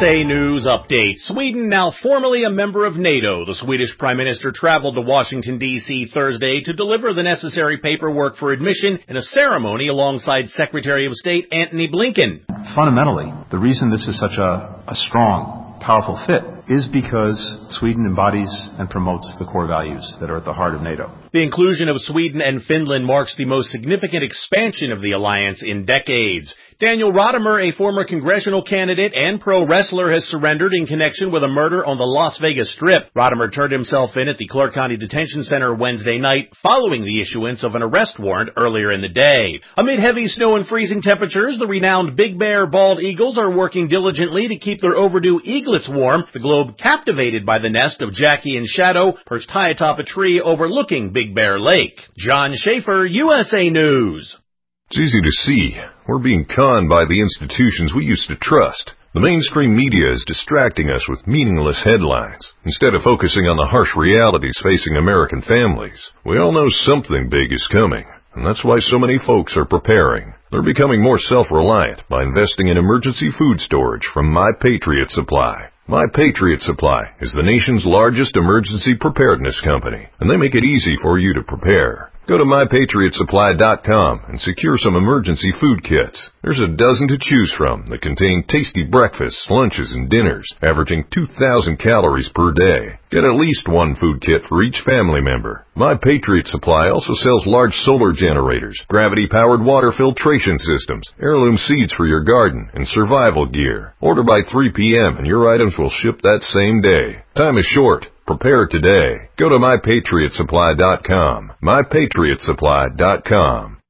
USA News Update. Sweden, now formally a member of NATO. The Swedish Prime Minister traveled to Washington, D.C. Thursday to deliver the necessary paperwork for admission in a ceremony alongside Secretary of State Antony Blinken. Fundamentally, the reason this is such a strong, powerful fit is because Sweden embodies and promotes the core values that are at the heart of NATO. The inclusion of Sweden and Finland marks the most significant expansion of the alliance in decades. Daniel Rodimer, a former congressional candidate and pro wrestler, has surrendered in connection with a murder on the Las Vegas Strip. Rodimer turned himself in at the Clark County Detention Center Wednesday night following the issuance of an arrest warrant earlier in the day. Amid heavy snow and freezing temperatures, the renowned Big Bear bald eagles are working diligently to keep their overdue eaglets warm. The globe captivated by the nest of Jackie and Shadow perched high atop a tree overlooking Big Bear Lake. John Schaefer, USA News. It's easy to see. We're being conned by the institutions we used to trust. The mainstream media is distracting us with meaningless headlines, instead of focusing on the harsh realities facing American families. We all know something big is coming, and that's why so many folks are preparing. They're becoming more self-reliant by investing in emergency food storage from My Patriot Supply. My Patriot Supply is the nation's largest emergency preparedness company, and they make it easy for you to prepare. Go to MyPatriotSupply.com and secure some emergency food kits. There's a dozen to choose from that contain tasty breakfasts, lunches, and dinners, averaging 2,000 calories per day. Get at least one food kit for each family member. My Patriot Supply also sells large solar generators, gravity-powered water filtration systems, heirloom seeds for your garden, and survival gear. Order by 3 p.m. and your items will ship that same day. Time is short. Prepare today. Go to MyPatriotSupply.com. MyPatriotSupply.com.